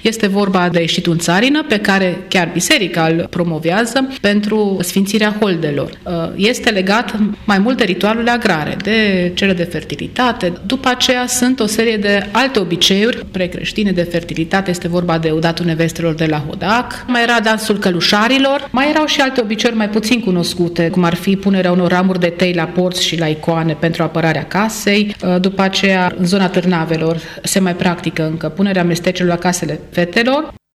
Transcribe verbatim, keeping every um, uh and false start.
Este vorba de ieșitul în țarină, pe care chiar biserica îl promovează pentru sfințirea holdelor. Este legat mai mult de ritualurile agrare, de cele de fertilitate. După aceea sunt o serie de alte obiceiuri precreștine de fertilitate. Este vorba de udatul nevestelor de la hodac, mai era dansul călușarilor, mai erau și alte obiceiuri mai puțin cunoscute, cum ar fi punerea unor ramuri de tei la porți și la icoane pentru apărarea casei. După aceea, în zona Târnavelor se mai practică încă punerea mestecelor la casele fetelor.